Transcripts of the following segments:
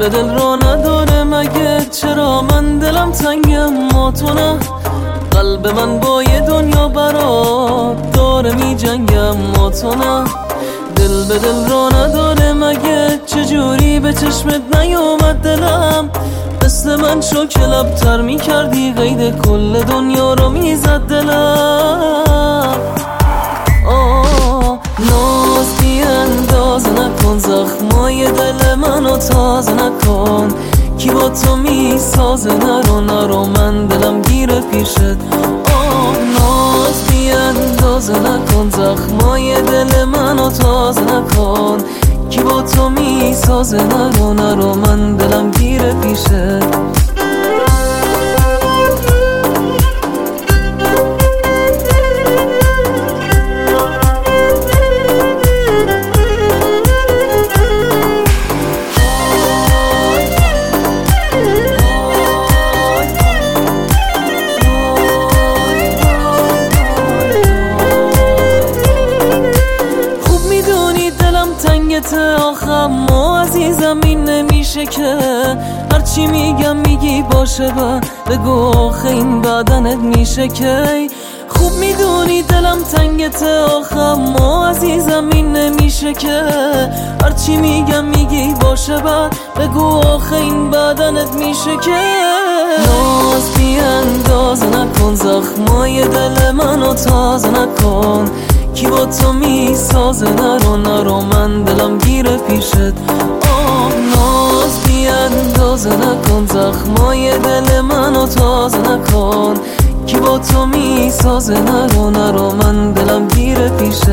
به دل را نداره مگه؟ چرا من دلم تنگم ما تو نه؟ قلب من با یه دنیا برات داره می جنگم ما تو نه. دل به دل را نداره مگه؟ چجوری به چشمت نیومد دلم؟ مثل من شو که لبتر می کردی قید کل دنیا رو می زد دلم. ناز بی انداز نکن، زخمای دل منو تازه نکن. کی با تو می سازه؟ نرو من دلم گیره پیشت. ناز بی اندازه نکن، زخمای دل منو تازه نکن. کی با تو می سازه؟ نرو من دلم گیره پیشت. آخم ما عزیزم این نمیشه که هرچی میگم میگی باشه بگو آخه این بدنت میشه که. خوب میدونی دلم تنگت آخم ما عزیزم این نمیشه که هرچی میگم میگی باشه بگو آخه این بدنت میشه که. ناز بی اندازه نکن، زخمای دل منو تازه نکن. کی با تو می سازه؟ نرو من دلم گیره پیشت. ناز بی اندازه نکن، زخمای دل منو تازه نکن. کی با تو می سازه؟ نرو من دلم گیره پیشت.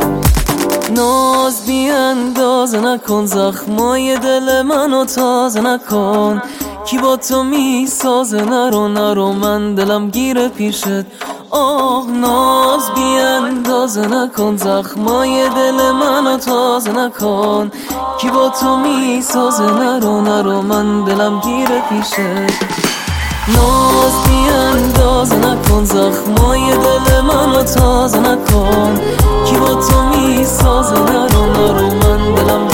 ناز بی اندازه نکن، زخمای دل منو تازه نکن. کی با تو می سازه؟ نرو من دلم گیره پیشت. ناز بی اندازه نکن، زخمای دل منو تازه نکن. کی با تو می سازه؟ نرو من دلم گیره پیشت. ناز بی اندازه نکن، زخمای دل منو تازه نکن. کی با تو می سازه؟ نرو من دلم